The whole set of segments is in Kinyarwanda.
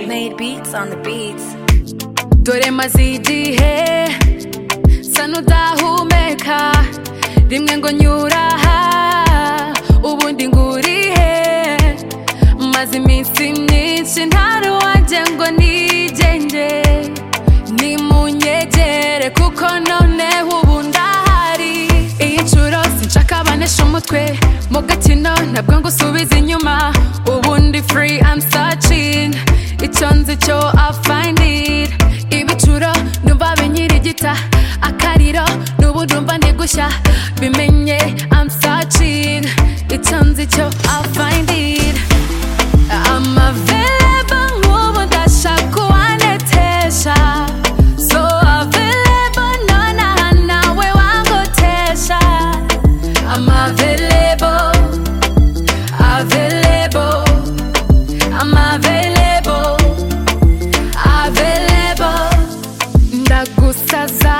Made beats on the beats. Dore maze igihe sa n'udahumeka, rimwe ngo nyuraha ubundi ngurihe, maze iminsi myinshi ntari wanjye ngo nigenge, nimunyegere kuko noneho ubu ndahari. Iyi nshuro sinshaka banesha umutwe mu gakino, ntabwo ngo usubize inyuma, ubundi free I'm searching, icyo nzi cyo I find it. Ibicuro numva binyirigita, akariro n'ubu ndumva ndi gushya, bimenye I'm searching, icyo nzi cyo I find it. I'm available nk'ubu ndashaka uwanetesha, so available nonaha nawe wangotesha. I'm available, available, I'm available, available. Ndagusaza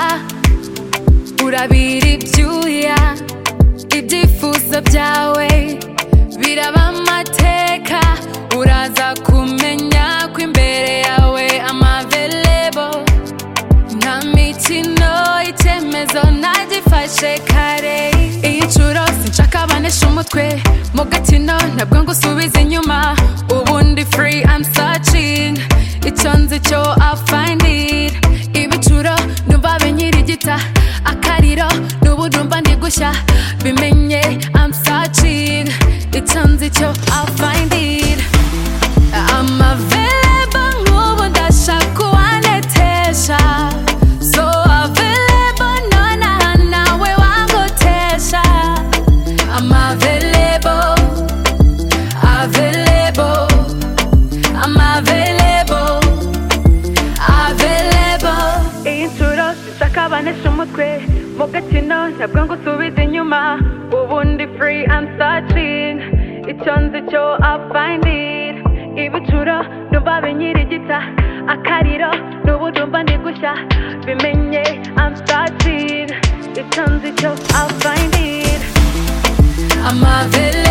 urabira ibyuya, ibyifuzo byawe biraba amateka, uraza kumenya ko imbere yawe I'm available. Nta mikino icyemezo nagifashe kare. Iyi nshuro sinshaka banesha umutwe mu gakino, ntabwo ngo usubize inyuma, ubundi free I'm searching, icyo nzi cyo I find it. Ibicuro numva binyirigita, akariro n'ubu ndumva ndi gushya, bimenye I'm searching, icyo nzi cyo I find it. I'm available nk'ubu ndashaka uwanetesha, so available nonaha nawe wangotesha. I'm available, available, I'm available, available. Iyi nshuro sinshaka banesha umutwe mu gakino, ntabwo ngo usubize inyuma, ubundi free I'm searching, icyo nzi cyo I find it. Ibicuro numva binyirigita, akariro n'ubu ndumva ndi gushya, bimenye I'm searching, icyo nzi cyo I find it. I'm available.